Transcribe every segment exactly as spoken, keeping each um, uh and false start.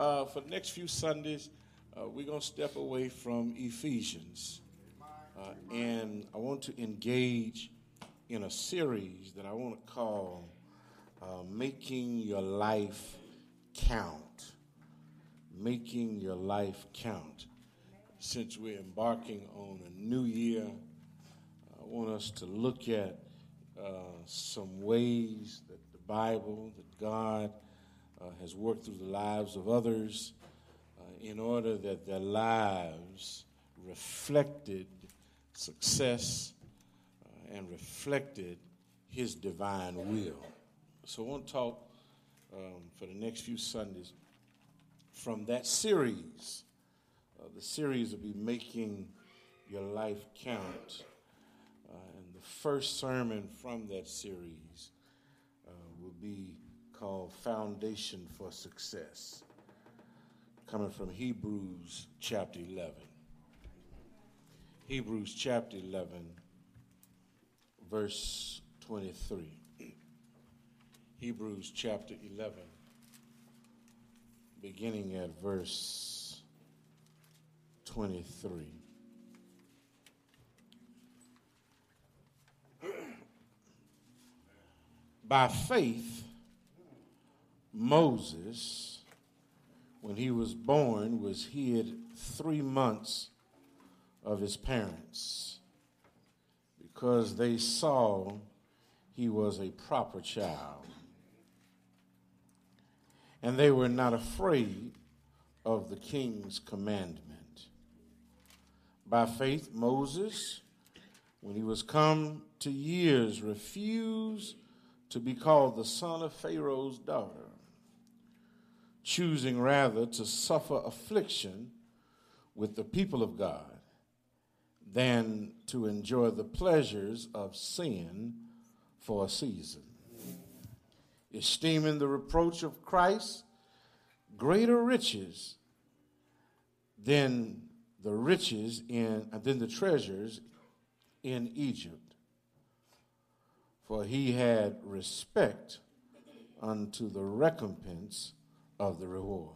Uh, for the next few Sundays, uh, we're going to step away from Ephesians. Uh, and I want to engage in a series that I want to call uh, Making Your Life Count. Making Your Life Count. Since we're embarking on a new year, I want us to look at uh, some ways that the Bible, that God uh, has worked through the lives of others uh, in order that their lives reflected success uh, and reflected His divine will. So I want to talk um, for the next few Sundays from that series. Uh, the series will be Making Your Life Count. Uh, and the first sermon from that series uh, will be called Foundation for Success, coming from Hebrews chapter eleven. Hebrews chapter eleven, verse twenty-three. Hebrews chapter eleven, beginning at verse twenty-three. By faith, Moses, when he was born, was hid three months of his parents because they saw he was a proper child. And they were not afraid of the king's commandment. By faith, Moses, when he was come to years, refused to be called the son of Pharaoh's daughter, choosing rather to suffer affliction with the people of God than to enjoy the pleasures of sin for a season, esteeming the reproach of Christ greater riches than the riches in than the treasures in Egypt, for he had respect unto the recompense of the reward.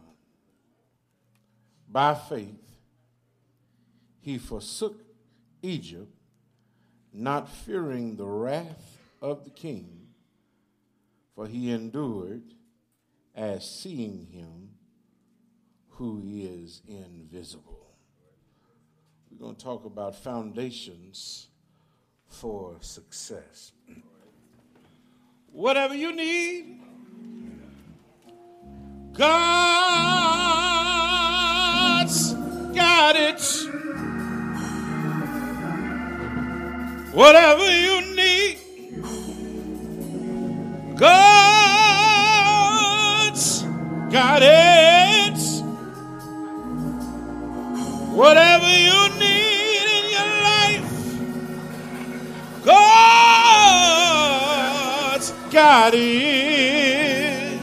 By faith, he forsook Egypt, not fearing the wrath of the king, for he endured as seeing him who is invisible. We're going to talk about foundations for success. Whatever you need, God's got it. Whatever you need, God's got it. Whatever you need in your life, God's got it.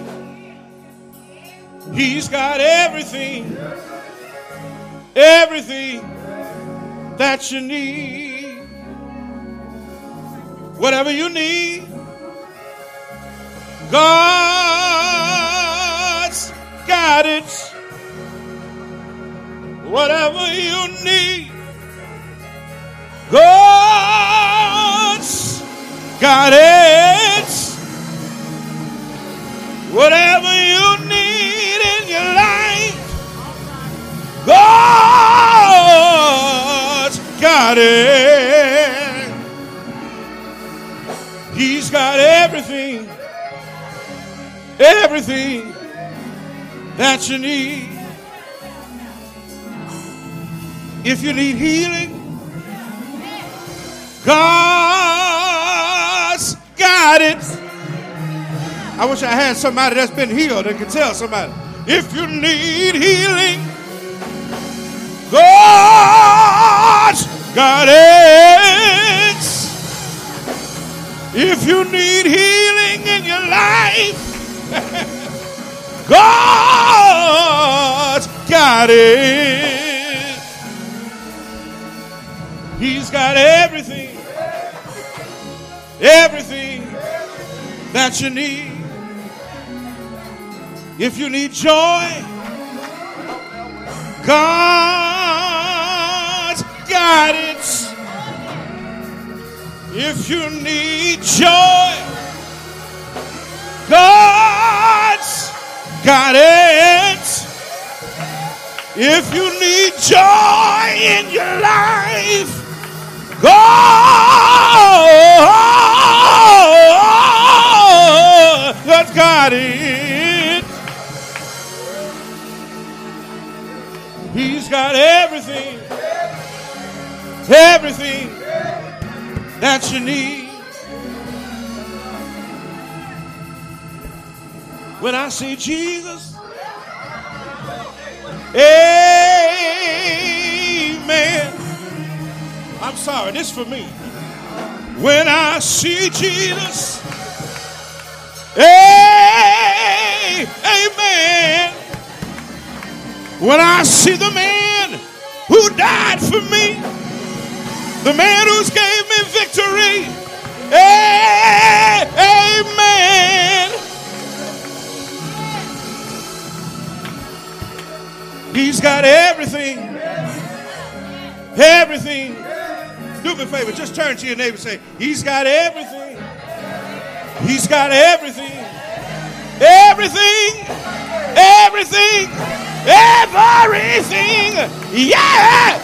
He's got everything, everything that you need. Whatever you need, God's got it. Whatever you need, God's got it. Whatever you need in your life, God's got it. He's got everything, everything that you need. If you need healing, God's got it. I wish I had somebody that's been healed and could tell somebody. If you need healing, God's got it. If you need healing in your life, God's got it. He's got everything, everything that you need. If you need joy, God's guidance. If you need joy, God's guidance. If you need joy in your life, God's got it. He's got everything, everything that you need. When I see Jesus, amen. I'm sorry, this is for me. When I see Jesus, hey, amen. When I see the man who died for me, the man who's gave me victory, hey, amen. He's got everything, everything. Do me a favor, just turn to your neighbor and say, he's got everything. He's got everything. Everything. Everything. Everything. Yeah.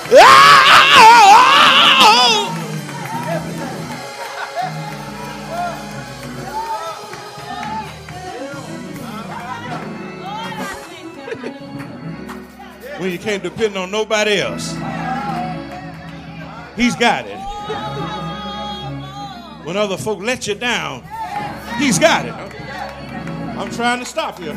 Oh! When you can't depend on nobody else. He's got it. When other folk let you down, he's got it. I'm trying to stop you.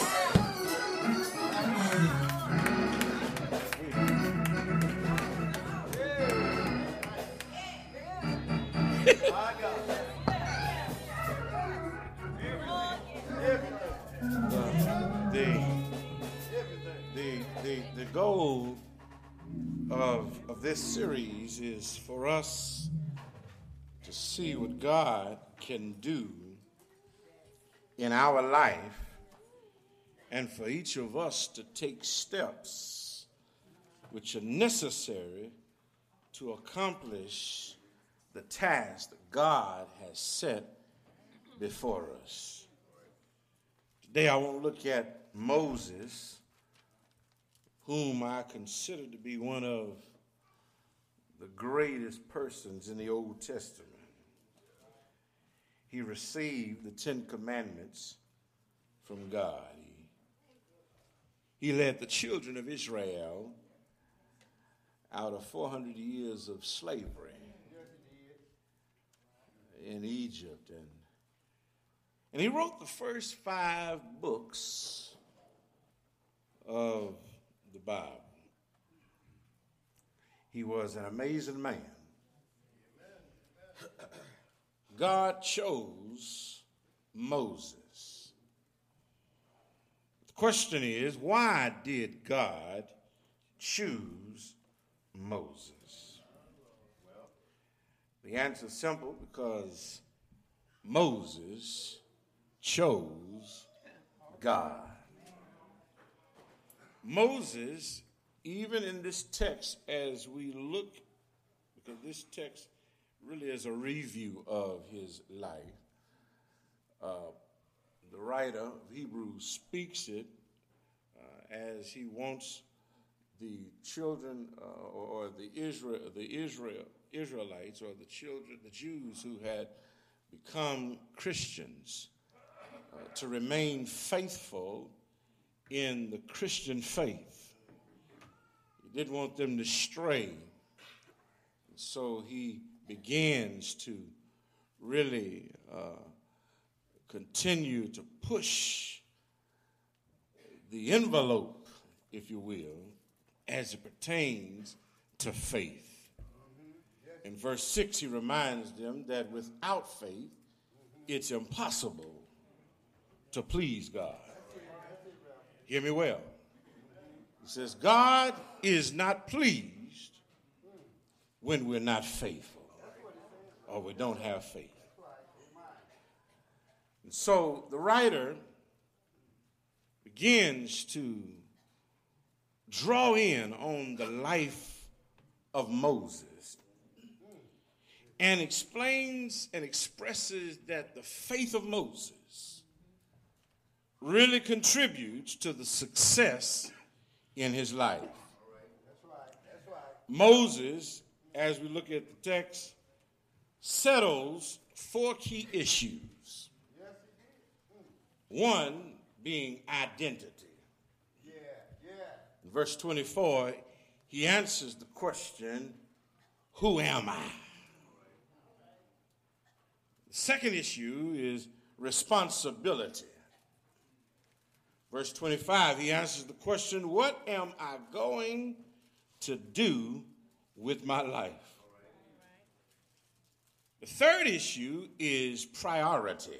the, the, the, the goal of, of this series is for us to see what God can do in our life, and for each of us to take steps which are necessary to accomplish the task that God has set before us. Today I want to look at Moses, whom I consider to be one of the greatest persons in the Old Testament. He received the Ten Commandments from God. He, he led the children of Israel out of four hundred years of slavery in Egypt. And, and he wrote the first five books of the Bible. He was an amazing man. God chose Moses. The question is, why did God choose Moses? The answer is simple, because Moses chose God. Moses, even in this text, as we look, because this text really is a review of his life, uh, the writer of Hebrews speaks it uh, as he wants the children uh, or, or the Israel, the Israel, Israelites, or the children, the Jews who had become Christians, uh, to remain faithful in the Christian faith. He didn't want them to stray. So he begins to really uh, continue to push the envelope, if you will, as it pertains to faith. In verse six, he reminds them that without faith, it's impossible to please God. Hear me well. He says, God is not pleased when we're not faithful or we don't have faith. And so the writer begins to draw in on the life of Moses and explains and expresses that the faith of Moses really contributes to the success in his life. That's right. That's right. Moses, as we look at the text, settles four key issues. Yes, he did. One being identity. Yeah, yeah. In verse twenty-four, he answers the question, who am I? The second issue is responsibility. Verse twenty-five, he answers the question, what am I going to do with my life? The third issue is priority,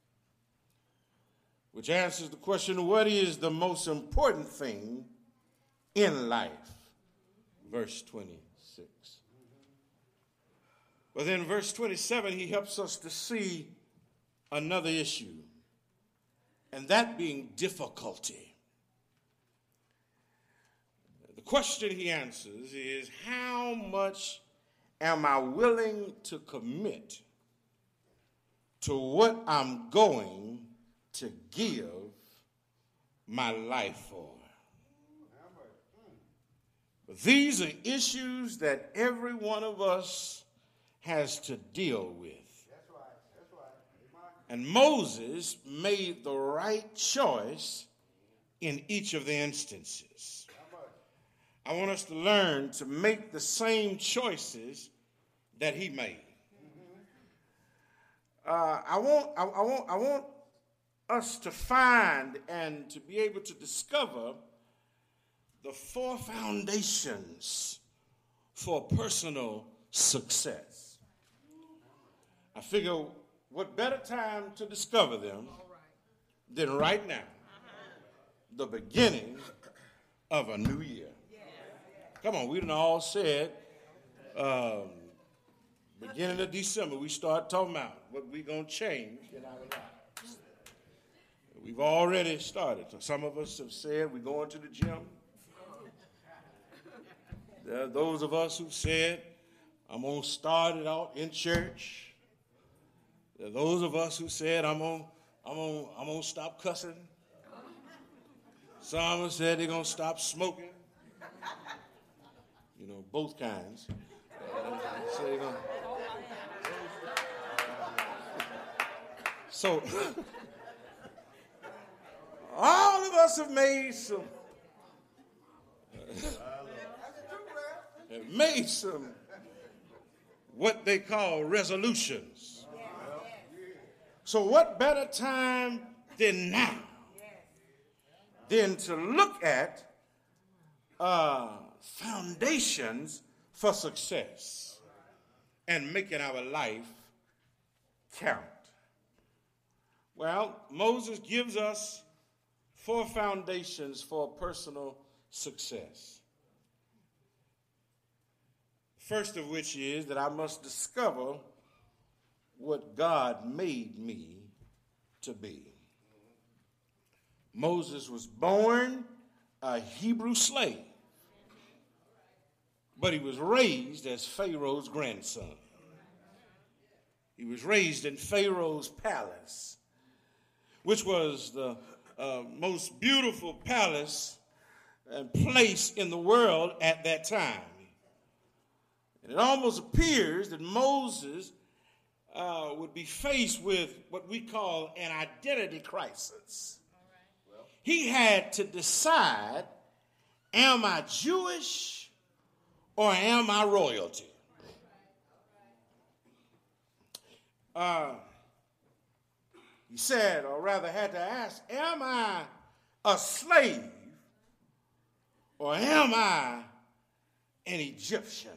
which answers the question, what is the most important thing in life? Verse twenty-six. But then verse twenty-seven, he helps us to see another issue, and that being difficulty. The question he answers is, how much am I willing to commit to what I'm going to give my life for? But these are issues that every one of us has to deal with. That's right. That's right. And Moses made the right choice in each of the instances. I want us to learn to make the same choices that he made. Uh, I want, I, I want, I want us to find and to be able to discover the four foundations for personal success. I figure what better time to discover them than right now, the beginning of a new year. Come on, we done all said, um, beginning of December, we start talking about what we're going to change in our lives. We've already started. Some of us have said we're going to the gym. There are those of us who said, I'm going to start it out in church. There are those of us who said, I'm going I'm going I'm going to stop cussing. Some have said they're going to stop smoking. You know, both kinds. Uh, so, they're gonna, so all of us have made some have made some what they call resolutions. So what better time than now than to look at uh, foundations for success and making our life count. Well, Moses gives us four foundations for personal success. First of which is that I must discover what God made me to be. Moses was born a Hebrew slave, but he was raised as Pharaoh's grandson. He was raised in Pharaoh's palace, which was the uh, most beautiful palace and place in the world at that time. And it almost appears that Moses uh, would be faced with what we call an identity crisis. Well, he had to decide, am I Jewish or am I royalty? Uh, he said, or rather had to ask, am I a slave or am I an Egyptian?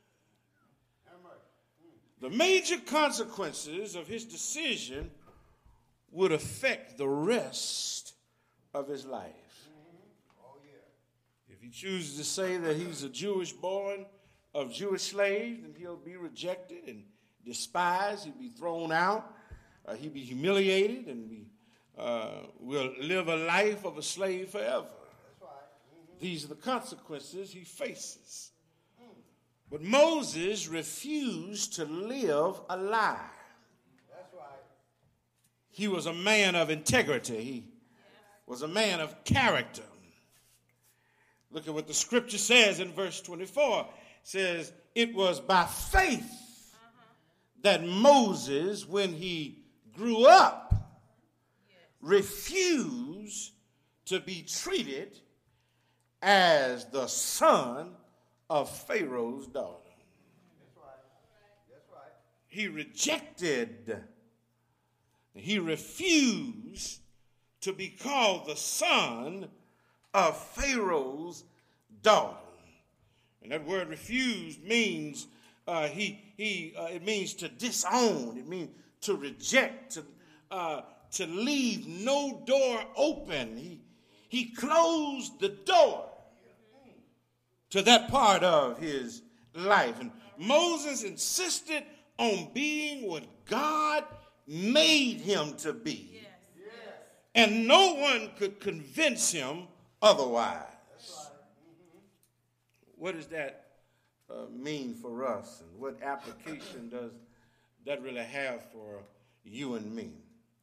The major consequences of his decision would affect the rest of his life. Oh, yeah. If he chooses to say that he's a Jewish born of Jewish slaves, then he'll be rejected and despised. He'll be thrown out. Uh, he'll be humiliated and be, uh, will live a life of a slave forever. That's right. Mm-hmm. these are the consequences he faces. But Moses refused to live a lie. That's right. He was a man of integrity. He was a man of character. Look at what the scripture says in verse twenty-four. It says, it was by faith that Moses, when he grew up, refused to be treated as the son of Pharaoh's daughter. That's right. That's right. He rejected, he refused to be called the son of Pharaoh's daughter. And that word refuse means uh, he he uh, it means to disown. It means to reject, to uh, to leave no door open. He he closed the door to that part of his life. And Moses insisted on being what God made him to be. Yes. Yes. And no one could convince him otherwise. Right. Mm-hmm. What does that uh, mean for us? And what application does that really have for you and me?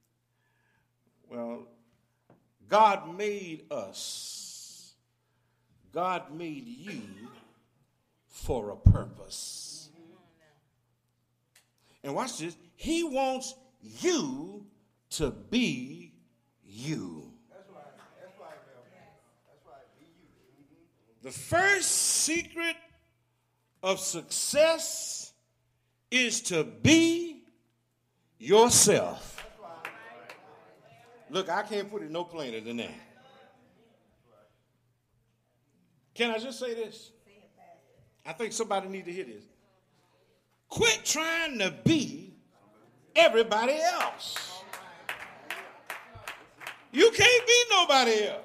Well, God made us. God made you for a purpose. And watch this. He wants you to be you. That's right. That's right, Bill. That's right. Be you. Mm-hmm. The first secret of success is to be yourself. Look, I can't put it no plainer than that. Can I just say this? I think somebody need to hear this. Quit trying to be everybody else. You can't be nobody else.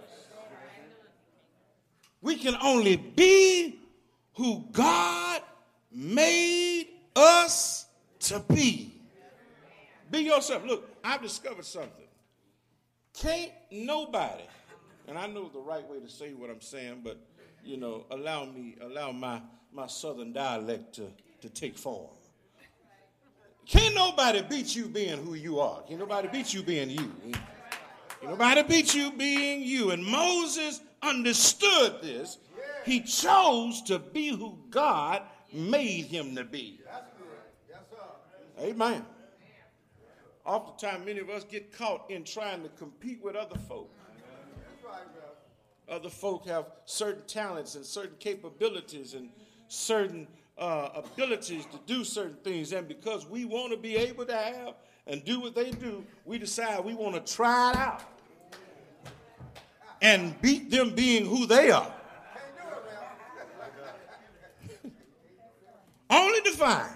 We can only be who God made us to be. Be yourself. Look, I've discovered something. Can't nobody, and I know the right way to say what I'm saying, but, you know, allow me, allow my, my southern dialect to, to take form. Can't nobody beat you being who you are. Can't nobody beat you being you. Can't nobody beat you being you. And Moses understood this. He chose to be who God made him to be. That's good. Yes, sir. Amen. Oftentimes, many of us get caught in trying to compete with other folk. That's right, bro. Other folk have certain talents and certain capabilities and certain uh, abilities to do certain things. And because we want to be able to have and do what they do, we decide we want to try it out and beat them being who they are. Only to find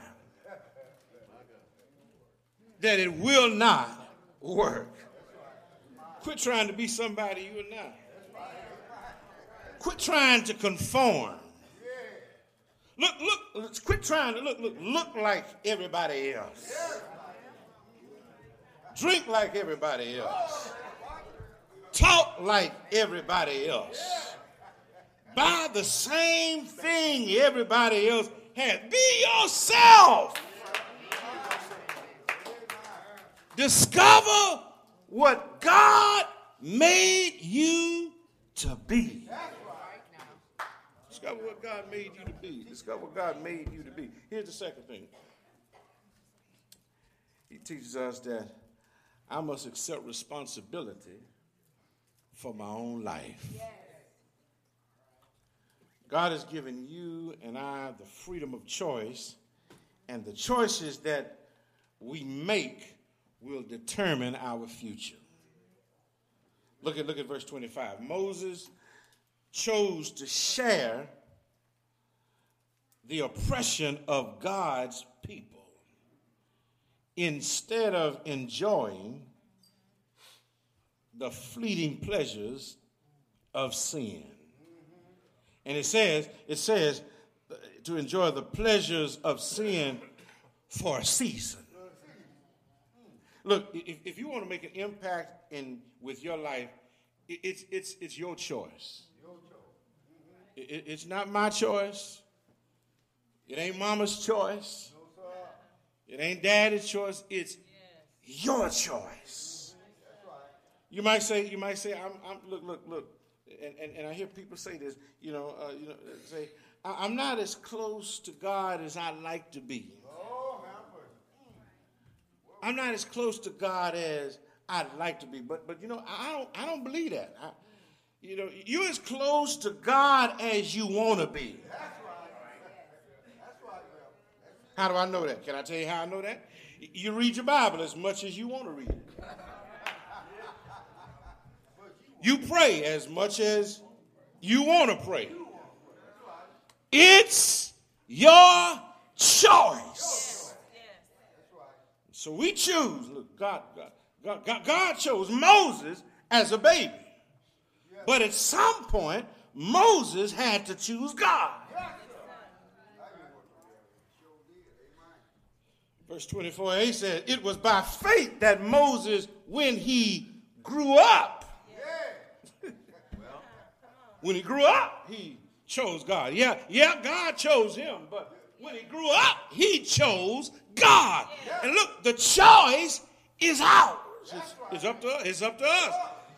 that it will not work. Quit trying to be somebody you're not. Quit trying to conform. Look, look, quit trying to look, look, look like everybody else. Drink like everybody else. Talk like everybody else. Buy the same thing everybody else has. Be yourself. Discover what God made you to be. Discover what God made you to be. Discover what God made you to be. Here's the second thing. He teaches us that I must accept responsibility for my own life. God has given you and I the freedom of choice, and the choices that we make will determine our future. Look at, look at verse twenty-five. Moses chose to share the oppression of God's people instead of enjoying the fleeting pleasures of sin. And it says, it says to enjoy the pleasures of sin for a season. Look, if, if you want to make an impact in with your life, it, it's it's it's your choice. It, it's not my choice. It ain't mama's choice. No, sir. It ain't daddy's choice. It's your choice. That's right. You might say, you might say, I'm, I'm look, look, look, and, and, and I hear people say this, you know, uh, you know, say, I, I'm not as close to God as I'd like to be. Oh, man. I'm not as close to God as I'd like to be. But, but you know, I don't, I don't believe that. I, you know, you're as close to God as you want to be. That's right. That's right, man. How do I know that? Can I tell you how I know that? You read your Bible as much as you want to read it. You pray as much as you want to pray. It's your choice. So we choose. Look, God, God, God, God chose Moses as a baby. But at some point, Moses had to choose God. Verse twenty-four, he said, it was by faith that Moses, when he grew up, when he grew up, he chose God. Yeah, yeah, God chose him, but when he grew up, he chose God. And look, the choice is ours. It's, it's up to us. It's up to us.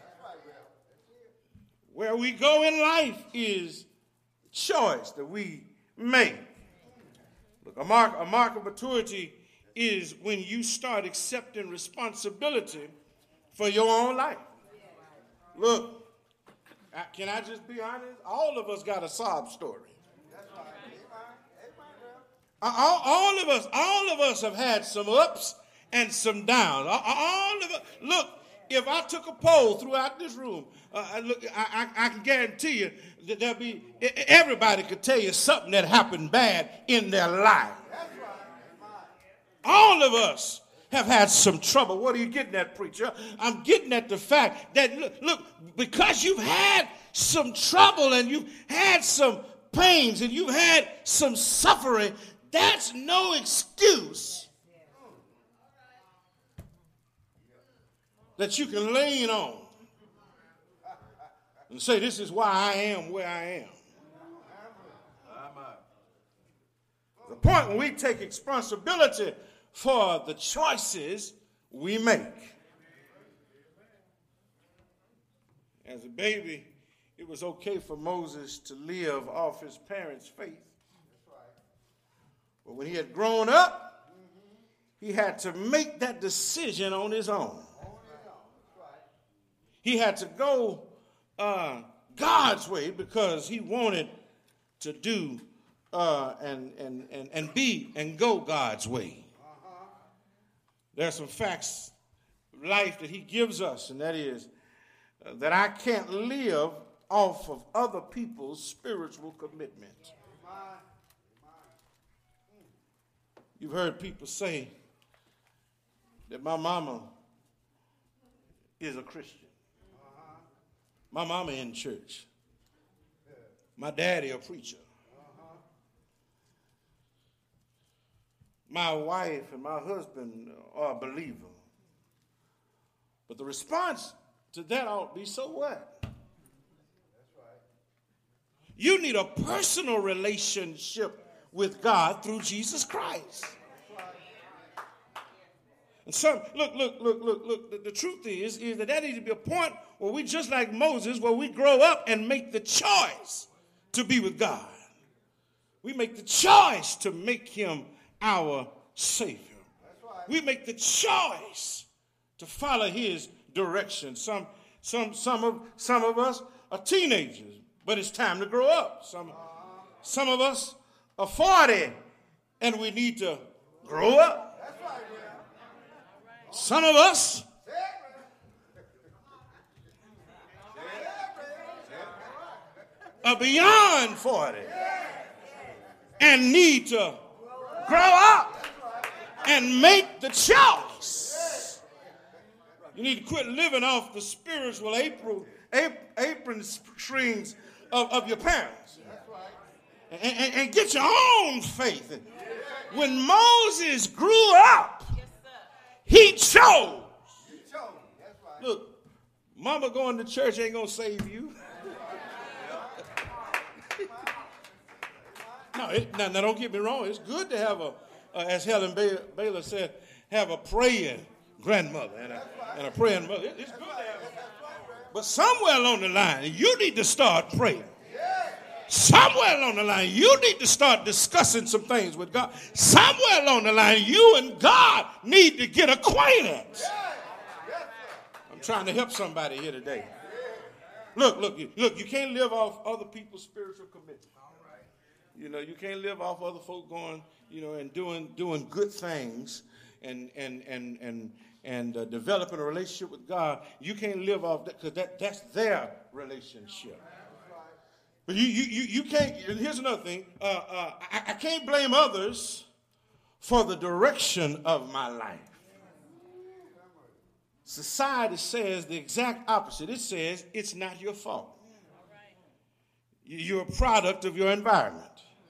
Where we go in life is choice that we make. Look, a mark, a mark of maturity is when you start accepting responsibility for your own life. Look, can I just be honest? All of us got a sob story. All, all of us, all of us have had some ups and some downs. All of us. Look, if I took a poll throughout this room, uh, look, I, I, I can guarantee you that there'll be everybody could tell you something that happened bad in their life. All of us have had some trouble. What are you getting at, preacher? I'm getting at the fact that, look, look, because you've had some trouble and you've had some pains and you've had some suffering, that's no excuse that you can lean on and say, this is why I am where I am. The point when we take responsibility for the choices we make. As a baby, it was okay for Moses to live off his parents' faith. But when he had grown up, he had to make that decision on his own. He had to go uh, God's way because he wanted to do uh, and, and, and, and be and go God's way. There are some facts of life that he gives us, and that is uh, that I can't live off of other people's spiritual commitment. You've heard people say that my mama is a Christian. My mama in church. My daddy a preacher. My wife and my husband are a believer. But the response to that ought to be, so what? That's right. You need a personal relationship with God through Jesus Christ. And some, look, look, look, look, look, the, the truth is, is that there needs to be a point where we, just like Moses, where we grow up and make the choice to be with God. We make the choice to make him our Savior. Right. We make the choice to follow his direction. Some, some, some of, some of us are teenagers, but it's time to grow up. Some, uh-huh. some of us are forty, and we need to grow up. That's right, man. Some of us are beyond forty and need to grow up and make the choice. You need to quit living off the spiritual apron, apron strings of, of your parents. And, and, and get your own faith. When Moses grew up, he chose. Look, mama going to church ain't going to save you. No, it, now, now don't get me wrong. It's good to have a, uh, as Helen Baylor, Baylor said, have a praying grandmother and a, and a praying mother. It, it's good to have it. But somewhere along the line, you need to start praying. Somewhere along the line, you need to start discussing some things with God. Somewhere along the line, you and God need to get acquainted. I'm trying to help somebody here today. Look, look, look, you can't live off other people's spiritual commitment. You know, you can't live off other folk going, you know, and doing doing good things and and and and and uh, developing a relationship with God. You can't live off that because that, that's their relationship. But you you you, you can't. Here's another thing. Uh, uh, I, I can't blame others for the direction of my life. Society says the exact opposite. It says it's not your fault. You're a product of your environment.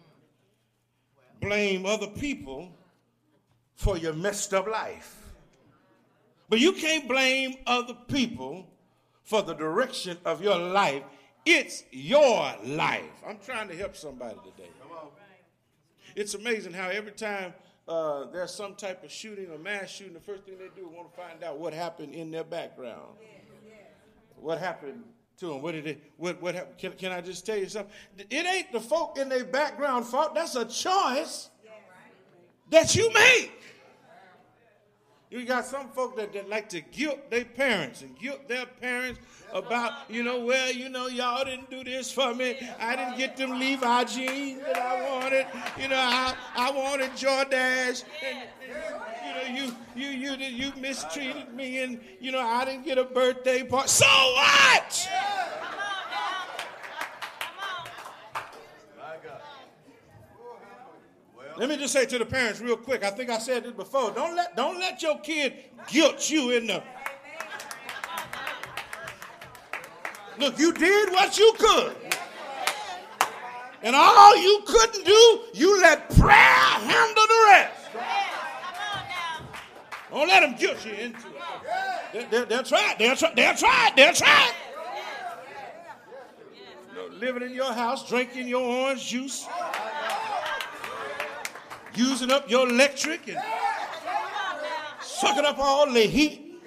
Blame other people for your messed up life. But you can't blame other people for the direction of your life. It's your life. I'm trying to help somebody today. It's amazing how every time uh, there's some type of shooting or mass shooting, the first thing they do is want to find out what happened in their background. What happened to them? What did they, what, what happened? Can, can I just tell you something? It ain't the folk in their background fault. That's a choice that you make. You got some folk that, that like to guilt their parents and guilt their parents about, you know, well, you know, y'all didn't do this for me. I didn't get them Levi jeans that I wanted. You know, I, I wanted Jordache. And, and, you know, you, you, you, you mistreated me and, you know, I didn't get a birthday party. So what? Let me just say to the parents real quick. I think I said this before. Don't let don't let your kid guilt you in the. Look, you did what you could. And all you couldn't do, you let prayer handle the rest. Don't let them guilt you into it. They, they, they'll try it. They'll try, they'll try it. They'll try it. You know, living in your house, drinking your orange juice. Using up your electric and sucking up all the heat.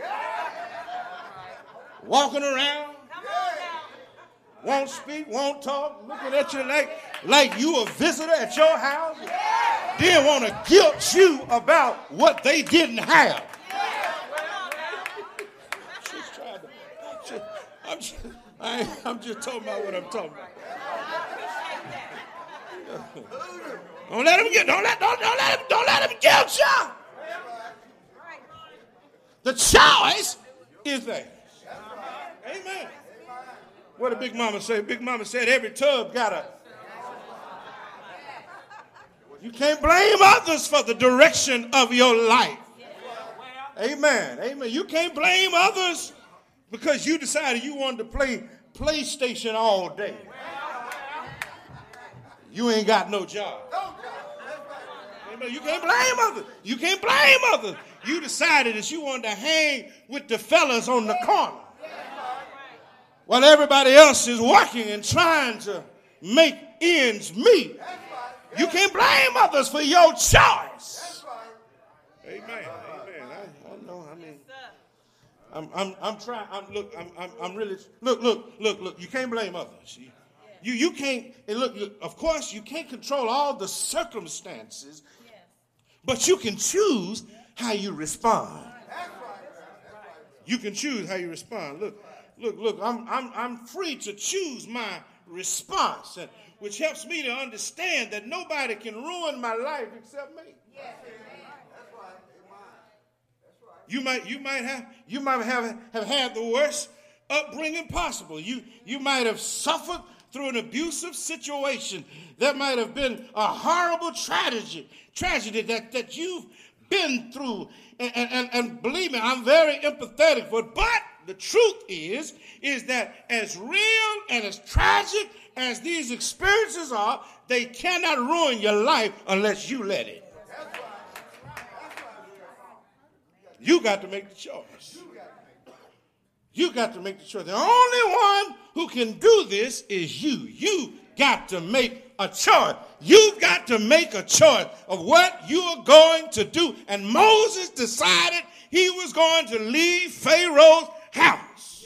Walking around. Won't speak, won't talk, looking at you like, like you a visitor at your house. Then want to guilt you about what they didn't have. She's trying to, I'm just, I'm just, I ain't, I'm just talking about what I'm talking about. Don't let them get. Don't let. Don't, don't let them. Don't let them guilt you. The choice is theirs. Amen. What did Big Mama say? Big Mama said every tub got a. You can't blame others for the direction of your life. Amen. Amen. You can't blame others because you decided you wanted to play PlayStation all day. You ain't got no job. You can't blame others. You can't blame others. You decided that you wanted to hang with the fellas on the corner while everybody else is working and trying to make ends meet. You can't blame others for your choice. Amen. Amen. I, I know. I mean, I'm, I'm, I'm trying. I'm look. I'm, I'm, I'm really look, look, look, look. You can't blame others. You, you, you can't. And look, look, of course, you can't control all the circumstances. But you can choose how you respond. You can choose how you respond. Look, look, look, I'm I'm I'm free to choose my response, and, which helps me to understand that nobody can ruin my life except me. You might you might have you might have, have had the worst upbringing possible. You you might have suffered through an abusive situation. That might have been a horrible tragedy, tragedy that, that you've been through. And, and, and believe me, I'm very empathetic for it. But the truth is, is that as real and as tragic as these experiences are, they cannot ruin your life unless you let it. You got to make the choice. You got to make the choice. The only one who can do this is you. You got to make a choice. You've got to make a choice of what you are going to do. And Moses decided he was going to leave Pharaoh's house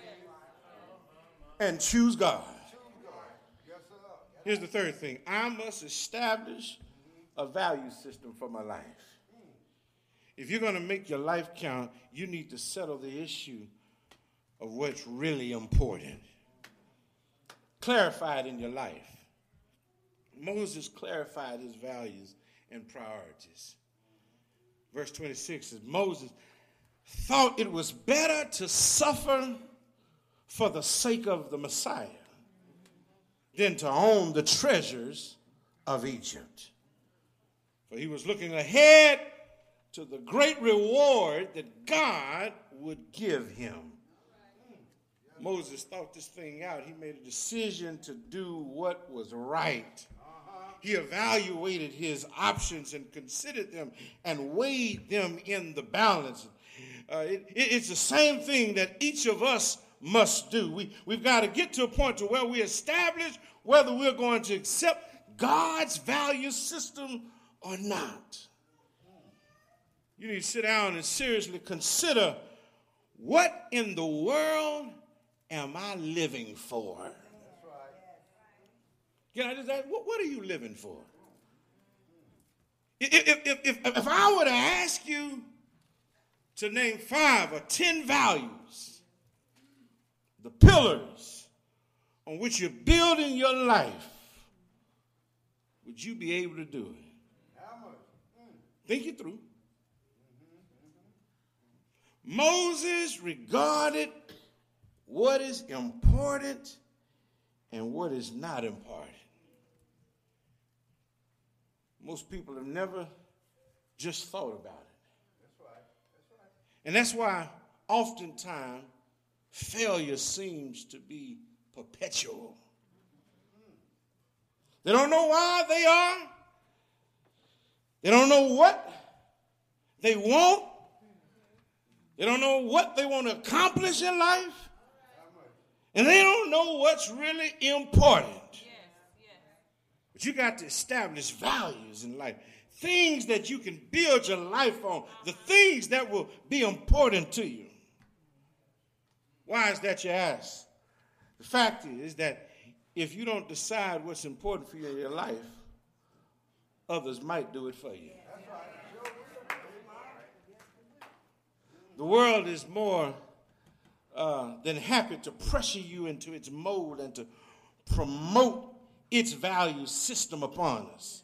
and choose God. Here's the third thing. I must establish a value system for my life. If you're going to make your life count, you need to settle the issue of what's really important. Clarify it in your life. Moses clarified his values and priorities. Verse twenty-six says, Moses thought it was better to suffer for the sake of the Messiah than to own the treasures of Egypt. For he was looking ahead to the great reward that God would give him. Moses thought this thing out. He made a decision to do what was right. He evaluated his options and considered them and weighed them in the balance. Uh, it, it, it's the same thing that each of us must do. We, we've got to get to a point to where we establish whether we're going to accept God's value system or not. You need to sit down and seriously consider, what in the world am I living for? Can I just ask, what, what are you living for? If, if, if, if, if I were to ask you to name five or ten values, the pillars on which you're building your life, would you be able to do it? Think it through. Moses regarded what is important and what is not important. Most people have never just thought about it. That's right. That's right. And that's why oftentimes failure seems to be perpetual. They don't know why they are. They don't know what they want. They don't know what they want to accomplish in life. And they don't know what's really important. Yes, yes. But you got to establish values in life. Things that you can build your life on. The things that will be important to you. Why is that, you ask? The fact is that if you don't decide what's important for you in your life, others might do it for you. The world is more uh, than happy to pressure you into its mold and to promote its value system upon us.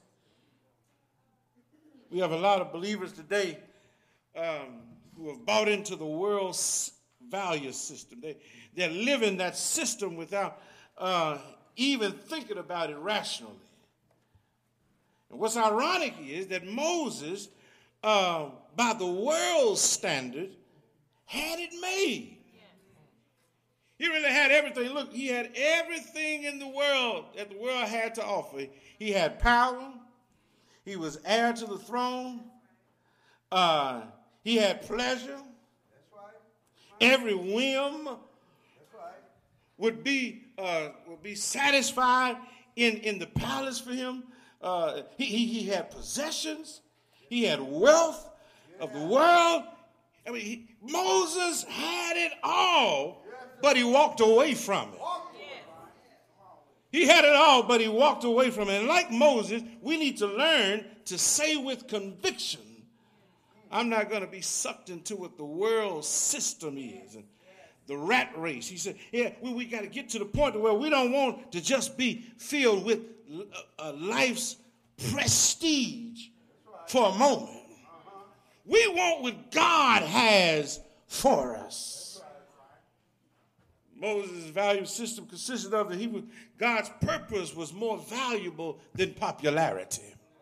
We have a lot of believers today um, who have bought into the world's value system. They, they're living that system without uh, even thinking about it rationally. And what's ironic is that Moses, uh, by the world's standard, had it made. He really had everything. Look, he had everything in the world that the world had to offer. He had power. He was heir to the throne. Uh, he had pleasure. That's right. Every whim That's right. would be uh, would be satisfied in, in the palace for him. Uh, he, he, he had possessions. He had wealth yeah. of the world. I mean, he, Moses had it all, but he walked away from it. He had it all, but he walked away from it. And like Moses, we need to learn to say with conviction, I'm not going to be sucked into what the world system is and the rat race. He said, yeah, we, we got to get to the point where we don't want to just be filled with uh, life's prestige for a moment. We want what God has for us. Moses' value system consisted of that he was, God's purpose was more valuable than popularity.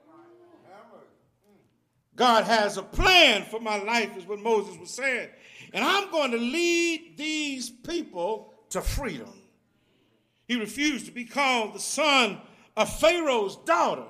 God has a plan for my life, is what Moses was saying. And I'm going to lead these people to freedom. He refused to be called the son of Pharaoh's daughter.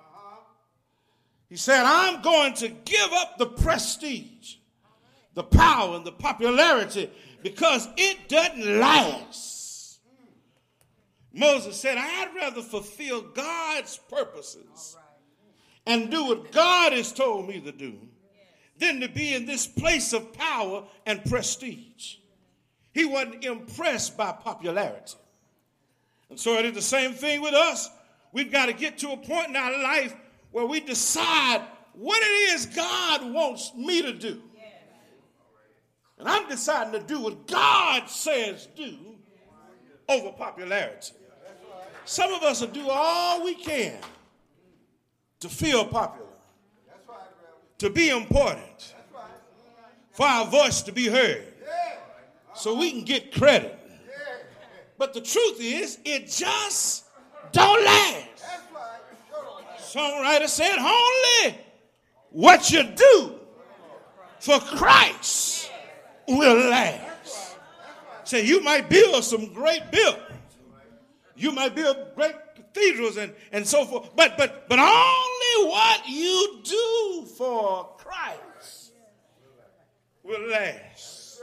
He said, I'm going to give up the prestige, the power, and the popularity because it doesn't last. Moses said, I'd rather fulfill God's purposes and do what God has told me to do than to be in this place of power and prestige. He wasn't impressed by popularity. And so it is the same thing with us. We've got to get to a point in our life where we decide what it is God wants me to do. And I'm deciding to do what God says do over popularity. Some of us will do all we can to feel popular, to be important, for our voice to be heard, so we can get credit. But the truth is, it just don't last. Songwriter said, only what you do for Christ will last. Say, you might build some great buildings. You might build great cathedrals and, and so forth. But, but, but only what you do for Christ will last.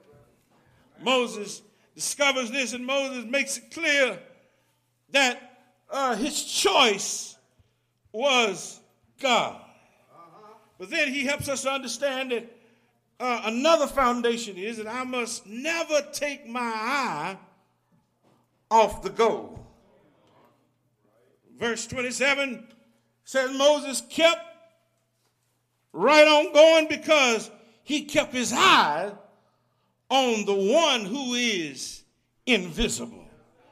Moses discovers this, and Moses makes it clear that uh, his choice was God. But then he helps us to understand that uh, another foundation is that I must never take my eye off the goal. Verse twenty-seven says Moses kept right on going because he kept his eye on the one who is invisible.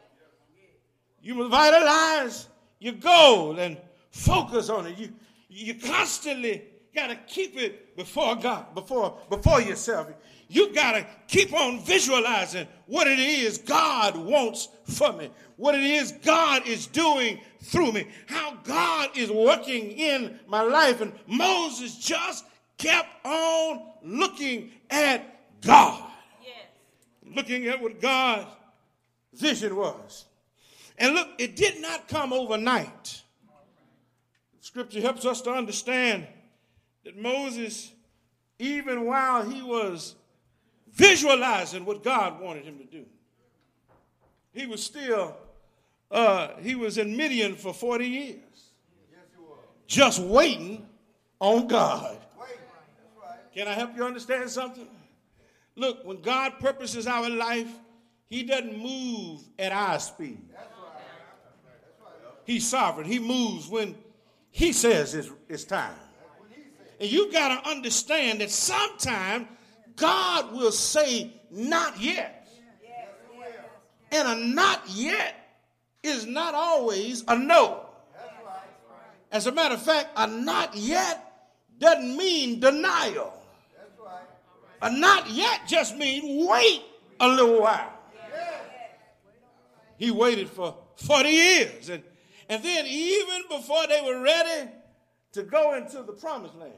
You must vitalize your goal and focus on it. You, you constantly got to keep it before God, before, before yourself. You got to keep on visualizing what it is God wants for me, what it is God is doing through me, how God is working in my life. And Moses just kept on looking at God, yes. looking at what God's vision was. And look, it did not come overnight. Scripture helps us to understand that Moses, even while he was visualizing what God wanted him to do, he was still, uh, he was in Midian for forty years. Yes, he was. Just waiting on God. Wait. That's right. Can I help you understand something? Look, when God purposes our life, he doesn't move at our speed. That's right. That's right. He's sovereign. He moves when he says it's, it's time. And you got to understand that sometimes God will say, not yet. And a not yet is not always a no. As a matter of fact, a not yet doesn't mean denial. A not yet just means wait a little while. He waited for forty years. And, and then even before they were ready to go into the promised land,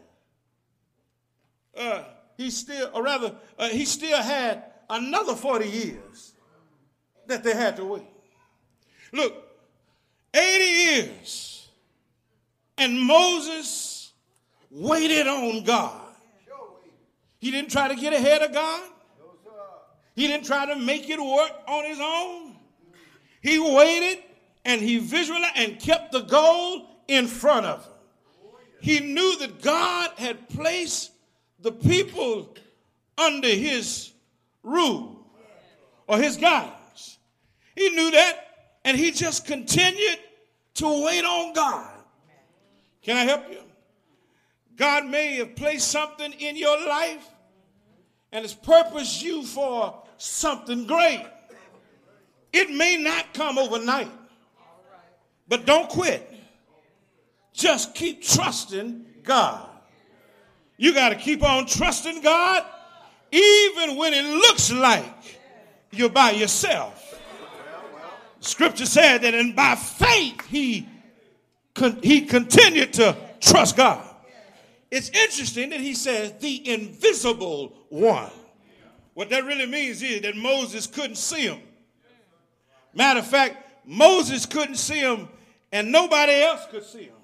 Uh, he still, or rather, uh, he still had another forty years that they had to wait. Look, eighty years, and Moses waited on God. He didn't try to get ahead of God. He didn't try to make it work on his own. He waited, and he visualized and kept the goal in front of him. He knew that God had placed the people under his rule or his guidance. He knew that, and he just continued to wait on God. Can I help you? God may have placed something in your life and has purposed you for something great. It may not come overnight, but don't quit. Just keep trusting God. You got to keep on trusting God even when it looks like you're by yourself. Scripture said that, and by faith he, con- he continued to trust God. It's interesting that he says the invisible one. What that really means is that Moses couldn't see him. Matter of fact, Moses couldn't see him and nobody else could see him.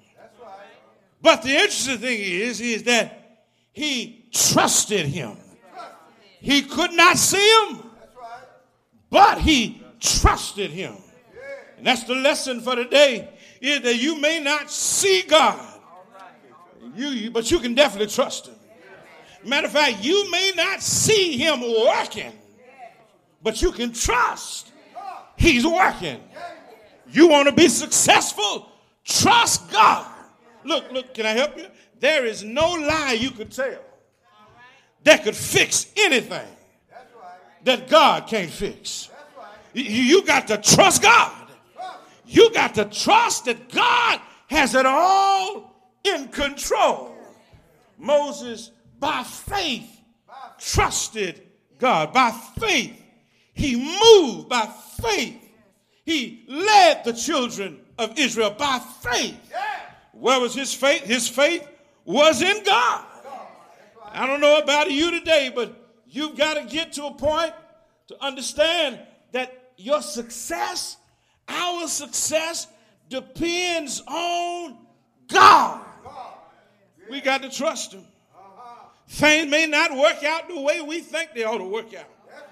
But the interesting thing is, is that he trusted him. He could not see him, but he trusted him. And that's the lesson for today, is that you may not see God, you, you, but you can definitely trust him. Matter of fact, you may not see him working, but you can trust he's working. You want to be successful? Trust God. Look, look, can I help you? There is no lie you could tell that could fix anything that God can't fix. You, you got to trust God. You got to trust that God has it all in control. Moses, by faith, trusted God. By faith, he moved. By faith, he led the children of Israel. By faith. Where was his faith? His faith was in God. I don't know about you today, but you've got to get to a point to understand that your success, our success, depends on God. We got to trust him. Things may not work out the way we think they ought to work out.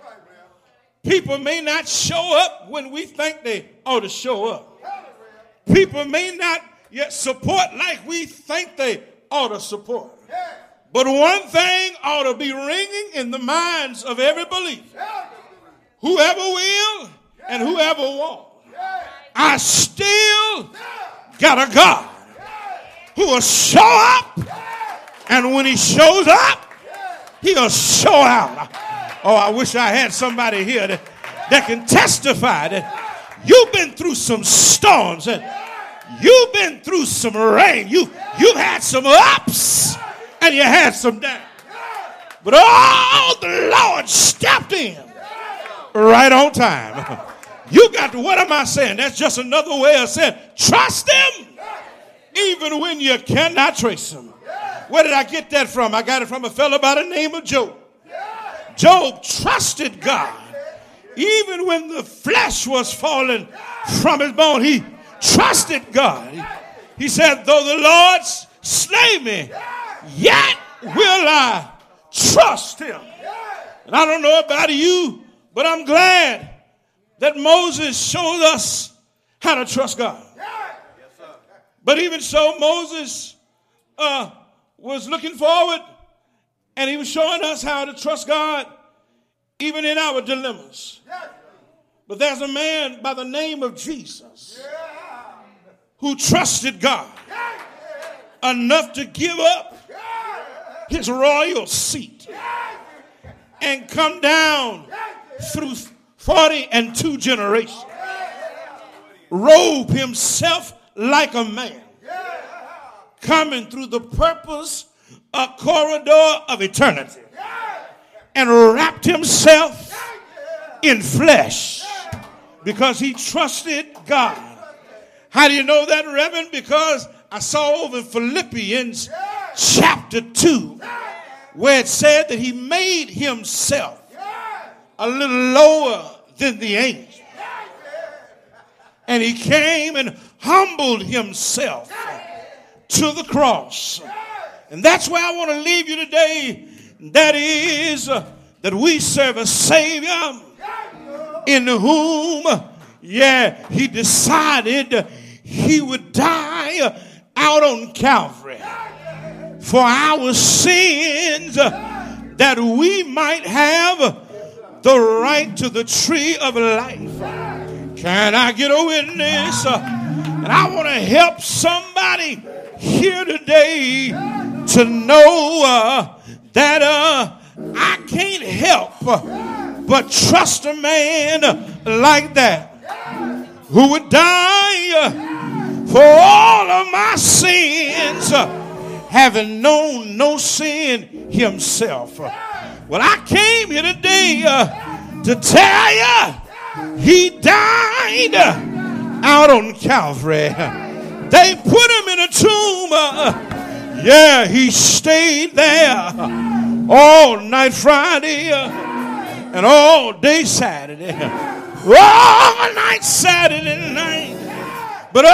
People may not show up when we think they ought to show up. People may not yet support like we think they ought to support. But one thing ought to be ringing in the minds of every believer. Whoever will and whoever won't, I still got a God who will show up, and when he shows up, he'll show out. Oh, I wish I had somebody here that, that can testify that you've been through some storms and you've been through some rain. You, you've had some ups and you had some downs. But oh, the Lord stepped in right on time. You got to, what am I saying? That's just another way of saying trust him even when you cannot trace him. Where did I get that from? I got it from a fellow by the name of Job. Job trusted God. Even when the flesh was falling from his bone, he trusted God. He, he said, though the Lord slay me, yet will I trust him. And I don't know about you, but I'm glad that Moses showed us how to trust God. But even so, Moses uh, was looking forward, and he was showing us how to trust God even in our dilemmas. But there's a man by the name of Jesus who trusted God enough to give up his royal seat and come down through forty and two generations, robe himself like a man, coming through the purpose a corridor of eternity, and wrapped himself in flesh because he trusted God. How do you know that, Reverend? Because I saw over in Philippians chapter two where it said that he made himself a little lower than the angels. And he came and humbled himself to the cross. And that's where I want to leave you today. That is uh, that we serve a Savior in whom, yeah, he decided he would die out on Calvary for our sins, uh, that we might have the right to the tree of life. Can I get a witness? Uh, and I want to help somebody here today to know uh, that uh, I can't help uh, but trust a man like that who would die uh, for all of my sins, uh, having known no sin himself. Uh, well, I came here today uh, to tell you he died uh, out on Calvary. They put him in a tomb. Uh, yeah, he stayed there all night Friday uh, and all day Saturday. All night Saturday night. But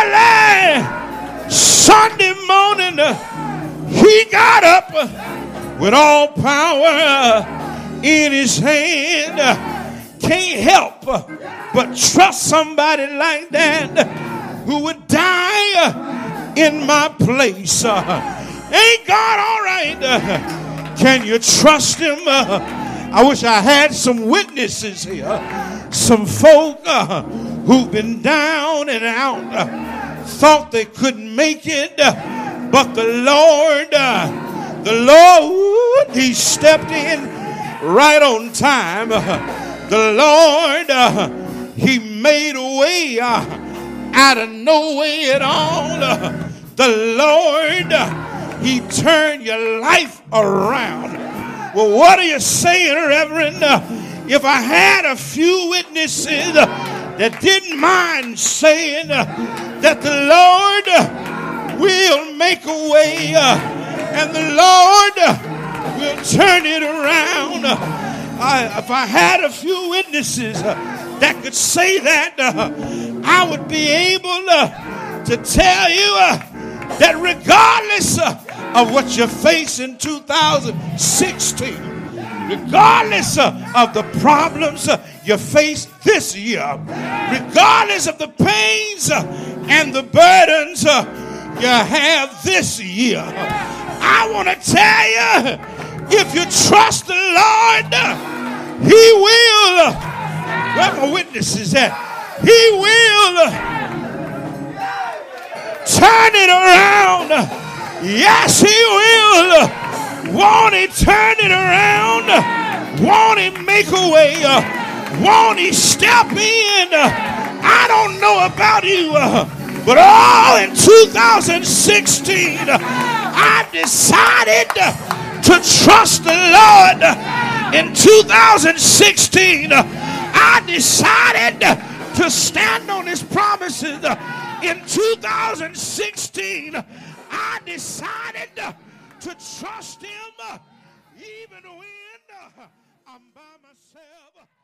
early Sunday morning, uh, he got up uh, with all power uh, in his hand. Can't help but trust somebody like that who would die in my place. Ain't God all right? Can you trust him? I wish I had some witnesses here. Some folk uh, who've been down and out, uh, thought they couldn't make it, uh, but the Lord, uh, the Lord, he stepped in right on time. Uh, the Lord, uh, he made a way uh, out of no way at all. Uh, the Lord, uh, he turned your life around. Well, what are you saying, Reverend? Uh, if I had a few witnesses uh, that didn't mind saying uh, that the Lord uh, will make a way uh, and the Lord uh, will turn it around. Uh, I, if I had a few witnesses uh, that could say that, uh, I would be able uh, to tell you uh, that regardless uh, of what you face in two thousand sixteen, regardless uh, of the problems uh, you face this year, regardless of the pains uh, and the burdens uh, you have this year, I want to tell you, if you trust the Lord, he will, uh, where my witnesses at? He will uh, turn it around. Yes, he will. Won't he turn it around? Won't he make a way? Won't he step in? I don't know about you, but all in two thousand sixteen, I decided to trust the Lord. In two thousand sixteen, I decided to stand on his promises. In two thousand sixteen, I decided to trust him even when I'm by myself.